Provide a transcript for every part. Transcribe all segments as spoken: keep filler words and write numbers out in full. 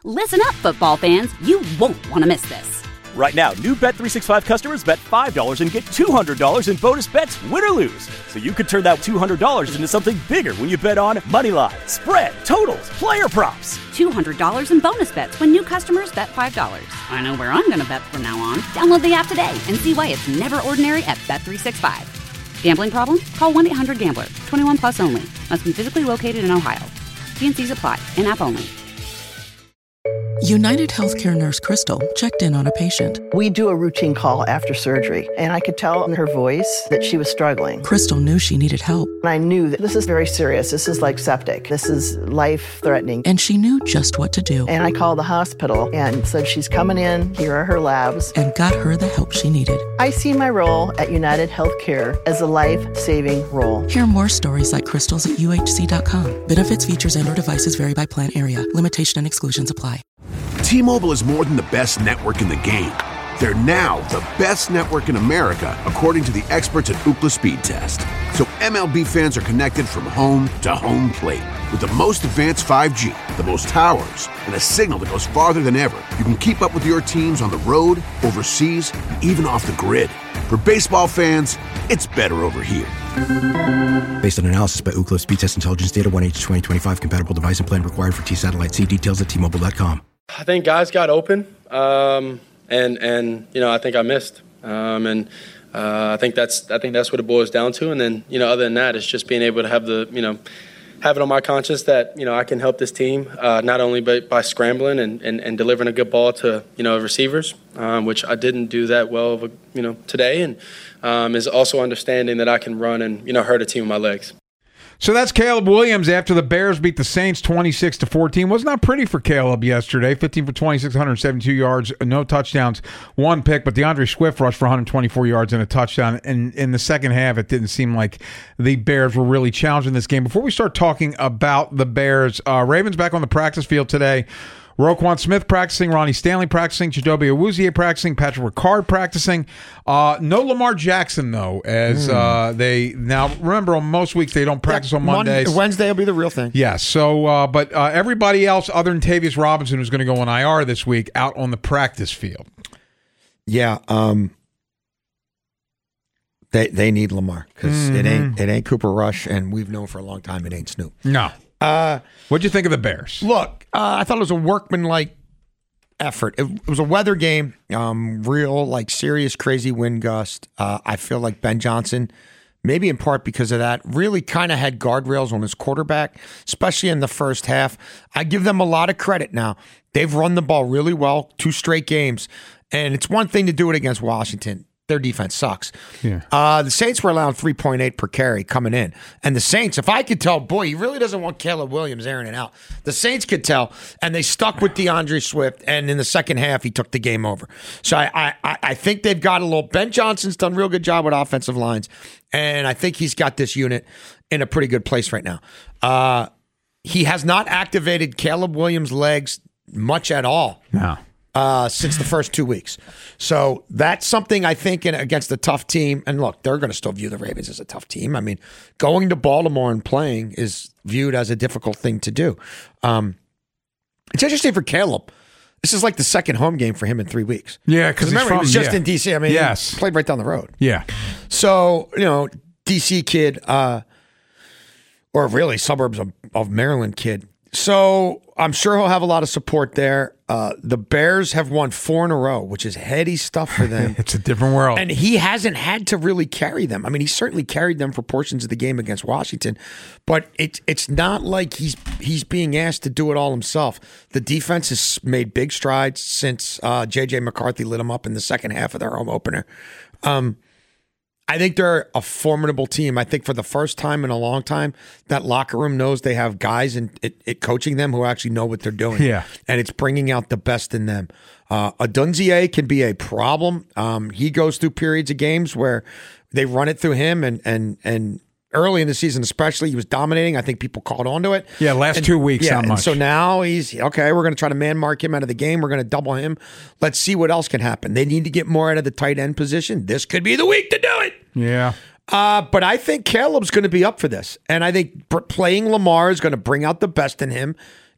Listen up, football fans. You won't want to miss this. Right now, new Bet three sixty-five customers bet five dollars and get two hundred dollars in bonus bets, win or lose. So you could turn that two hundred dollars into something bigger when you bet on money line, spread, totals, player props. two hundred dollars in bonus bets when new customers bet five dollars. I know where I'm going to bet from now on. Download the app today and see why it's never ordinary at Bet three sixty-five. Gambling problem? Call one eight hundred gambler. twenty-one plus only. Must be physically located in Ohio. T and C's apply. In-app only. United Healthcare nurse Crystal checked in on a patient. We do a routine call after surgery, and I could tell in her voice that she was struggling. Crystal knew she needed help. And I knew that this is very serious. This is like septic. This is life-threatening. And she knew just what to do. And I called the hospital and said, she's coming in. Here are her labs. And got her the help she needed. I see my role at United Healthcare as a life-saving role. Hear more stories like Crystal's at U H C dot com. Benefits, features, and or devices vary by plan area. Limitation and exclusions apply. T-Mobile is more than the best network in the game. They're now the best network in America, according to the experts at Ookla Speed Test. So M L B fans are connected from home to home plate. With the most advanced five G, the most towers, and a signal that goes farther than ever, you can keep up with your teams on the road, overseas, and even off the grid. For baseball fans, it's better over here. Based on analysis by Ookla Speed Test Intelligence Data, one H twenty twenty-five compatible device and plan required for T-Satellite. See details at T Mobile dot com. I think guys got open, um, and and you know I think I missed, um, and uh, I think that's I think that's what it boils down to. And then you know other than that, it's just being able to have the you know have it on my conscience that you know I can help this team uh, not only by, by scrambling and, and, and delivering a good ball to you know receivers, um, which I didn't do that well of a, you know today, and um, is also understanding that I can run and you know hurt a team with my legs. So that's Caleb Williams after the Bears beat the Saints twenty-six to fourteen. Was not pretty for Caleb yesterday. fifteen for twenty-six, one hundred seventy-two yards, no touchdowns, one pick, but DeAndre Swift rushed for one hundred twenty-four yards and a touchdown. And in the second half, it didn't seem like the Bears were really challenging this game. Before we start talking about the Bears, uh, Ravens back on the practice field today. Roquan Smith practicing, Ronnie Stanley practicing, Chidobe Awuzie practicing, Patrick Ricard practicing. Uh, no Lamar Jackson, though, as mm. uh, they now remember on most weeks they don't practice yeah, on Mondays. Monday, Wednesday will be the real thing. Yes. Yeah, so, uh, but uh, everybody else other than Tavius Robinson, who's going to go on I R this week, out on the practice field. Yeah. Um, they they need Lamar because mm-hmm. it ain't it ain't Cooper Rush, and we've known for a long time it ain't Snoop. No. Uh, What'd you think of the Bears? Look, uh, I thought it was a workmanlike effort. It, it was a weather game, um, real, like serious, crazy wind gust. Uh, I feel like Ben Johnson, maybe in part because of that, really kind of had guardrails on his quarterback, especially in the first half. I give them a lot of credit now. They've run the ball really well, two straight games. And it's one thing to do it against Washington. Their defense sucks. Yeah. Uh, the Saints were allowing three point eight per carry coming in. And the Saints, if I could tell, boy, he really doesn't want Caleb Williams airing it out. The Saints could tell, and they stuck with DeAndre Swift, and in the second half, he took the game over. So I, I, I think they've got a little. Ben Johnson's done a real good job with offensive lines, and I think he's got this unit in a pretty good place right now. Uh, he has not activated Caleb Williams' legs much at all. No. Uh, since the first two weeks. So that's something I think in, against a tough team. And look, they're going to still view the Ravens as a tough team. I mean, going to Baltimore and playing is viewed as a difficult thing to do. Um, it's interesting for Caleb. This is like the second home game for him in three weeks. Yeah, because remember, from, he was just yeah. in D C. I mean, yes. he played right down the road. Yeah. So, you know, D C kid, uh, or really suburbs of, of Maryland kid. So I'm sure he'll have a lot of support there. Uh, the Bears have won four in a row, which is heady stuff for them. It's a different world. And he hasn't had to really carry them. I mean, he certainly carried them for portions of the game against Washington, but it, it's not like he's he's being asked to do it all himself. The defense has made big strides since uh, J J McCarthy lit him up in the second half of their home opener. Um, I think they're a formidable team. I think for the first time in a long time, that locker room knows they have guys in it, it coaching them who actually know what they're doing. Yeah. And it's bringing out the best in them. Uh, Odunze can be a problem. Um, he goes through periods of games where they run it through him, and and and early in the season especially, he was dominating. I think people caught on to it. Yeah, last and, two weeks, yeah, not and much. so now he's, okay, we're going to try to man mark him out of the game. We're going to double him. Let's see what else can happen. They need to get more out of the tight end position. This could be the week to do it. Yeah. Uh, but I think Caleb's going to be up for this. And I think playing Lamar is going to bring out the best in him.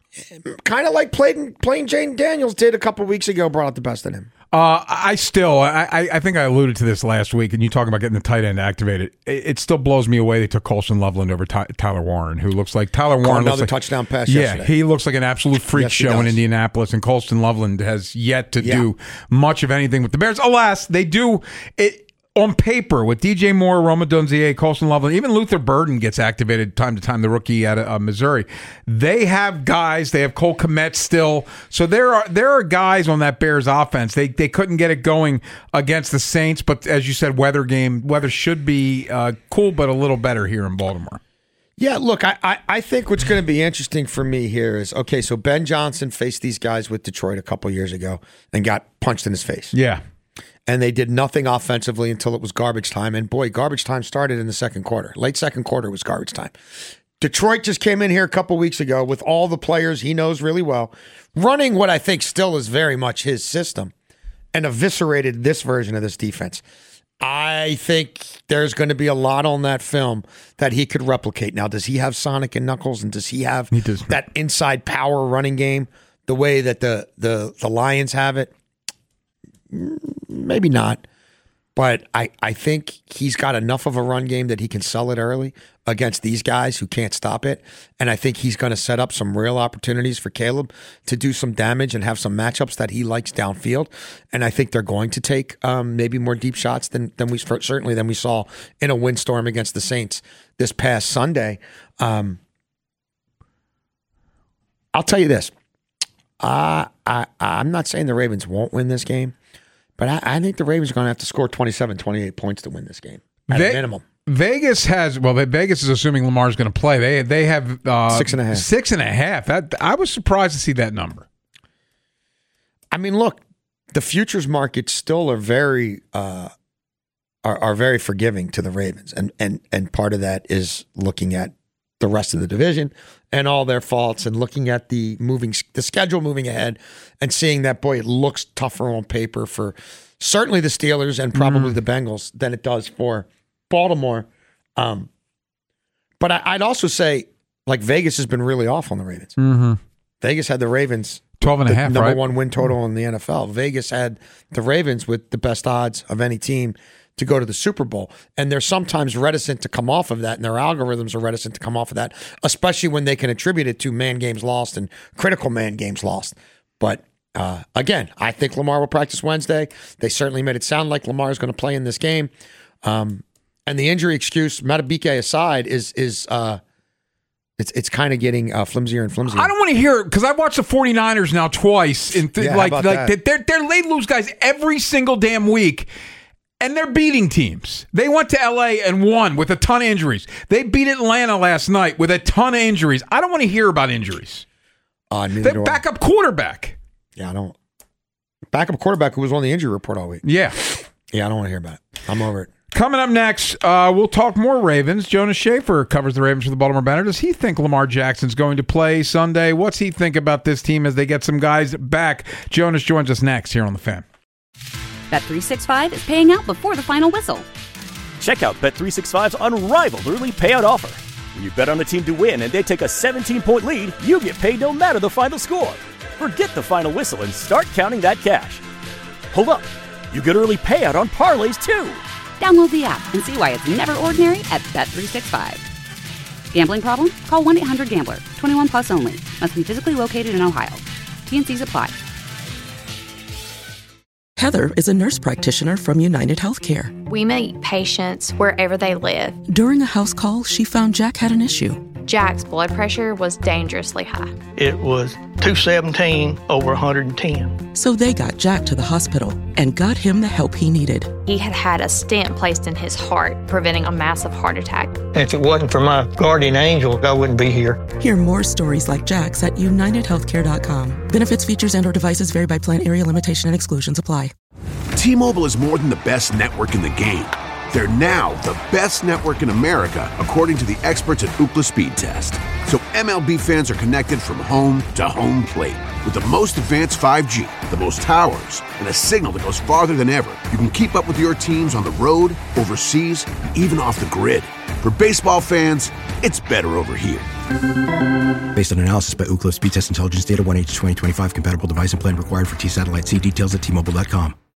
kind of like playing, playing Jane Daniels did a couple weeks ago, brought out the best in him. Uh, I still, I, I I think I alluded to this last week, and you talk about getting the tight end activated. It, it still blows me away they took Colston Loveland over Ty, Tyler Warren, who looks like Tyler Warren. Caught another looks like, touchdown pass yeah, yesterday. he looks like an absolute freak Yes, he show in does. Indianapolis, and Colston Loveland has yet to Yeah. do much of anything with the Bears. Alas, they do it. On paper, with D J Moore, Roma Dunzier, Colston Loveland, even Luther Burden gets activated time to time, the rookie out of uh, Missouri. They have guys. They have Cole Kmet still. So there are there are guys on that Bears offense. They they couldn't get it going against the Saints, but as you said, weather game, weather should be uh, cool, but a little better here in Baltimore. Yeah, look, I, I, I think what's going to be interesting for me here is, okay, so Ben Johnson faced these guys with Detroit a couple years ago and got punched in his face. Yeah. And they did nothing offensively until it was garbage time. And boy, garbage time started in the second quarter. Late second quarter was garbage time. Detroit just came in here a couple weeks ago with all the players he knows really well, running what I think still is very much his system, and eviscerated this version of this defense. I think there's going to be a lot on that film that he could replicate. Now, does he have Sonic and Knuckles, and does he have he does. that inside power running game the way that the the the Lions have it? Maybe not, but I, I think he's got enough of a run game that he can sell it early against these guys who can't stop it. And I think he's going to set up some real opportunities for Caleb to do some damage and have some matchups that he likes downfield. And I think they're going to take um, maybe more deep shots than than we certainly than we saw in a windstorm against the Saints this past Sunday. Um, I'll tell you this. Uh, I, I'm not saying the Ravens won't win this game. But I, I think the Ravens are going to have to score twenty-seven, twenty-eight points to win this game at Ve- a minimum. Vegas has, well, Vegas is assuming Lamar's going to play. They they have uh, Six and a half. Six and a half. That I was surprised to see that number. I mean, look, the futures markets still are very uh, are, are very forgiving to the Ravens, and and and part of that is looking at the rest of the division and all their faults, and looking at the moving the schedule moving ahead, and seeing that, boy, it looks tougher on paper for certainly the Steelers and probably mm. the Bengals than it does for Baltimore. Um, but I, I'd also say, like, Vegas has been really off on the Ravens. Mm-hmm. Vegas had the Ravens twelve and a half, number right? one win total in the N F L. Vegas had the Ravens with the best odds of any team to go to the Super Bowl. And they're sometimes reticent to come off of that, and their algorithms are reticent to come off of that, especially when they can attribute it to man games lost and critical man games lost. But uh, again, I think Lamar will practice Wednesday. They certainly made it sound like Lamar is going to play in this game. Um, and the injury excuse, Matabike aside, is is uh, it's it's kind of getting uh, flimsier and flimsier. I don't want to hear it because I've watched the 49ers now twice. And th- Yeah, how like about like that? they're, they're, they lose guys every single damn week. And they're beating teams. They went to L A and won with a ton of injuries. They beat Atlanta last night with a ton of injuries. I don't want to hear about injuries. Uh, neither They're do I. backup quarterback. Yeah, I don't. Backup quarterback who was on the injury report all week. Yeah. Yeah, I don't want to hear about it. I'm over it. Coming up next, uh, we'll talk more Ravens. Jonas Schaefer covers the Ravens for the Baltimore Banner. Does he think Lamar Jackson's going to play Sunday? What's he think about this team as they get some guys back? Jonas joins us next here on The Fan. Bet three sixty-five is paying out before the final whistle. Check out Bet three sixty-five's unrivaled early payout offer. When you bet on a team to win and they take a seventeen-point lead, you get paid no matter the final score. Forget the final whistle and start counting that cash. Hold up. You get early payout on parlays, too. Download the app and see why it's never ordinary at Bet three sixty-five. Gambling problem? Call one eight hundred gambler. twenty-one plus only. Must be physically located in Ohio. T N Cs apply. Heather is a nurse practitioner from United Healthcare. We meet patients wherever they live. During a house call, she found Jack had an issue. Jack's blood pressure was dangerously high. It was two seventeen over one hundred ten. So they got Jack to the hospital and got him the help he needed. He had had a stent placed in his heart, preventing a massive heart attack. If it wasn't for my guardian angel, I wouldn't be here. Hear more stories like Jack's at united healthcare dot com. Benefits, features, and or devices vary by plan, area limitation, and exclusions apply. T-Mobile is more than the best network in the game. They're now the best network in America, according to the experts at Ookla Speed Test. So M L B fans are connected from home to home plate. With the most advanced five G, the most towers, and a signal that goes farther than ever, you can keep up with your teams on the road, overseas, and even off the grid. For baseball fans, it's better over here. Based on analysis by Ookla Speed Test Intelligence Data, one H twenty twenty-five compatible device and plan required for T-Satellite. See details at T Mobile dot com.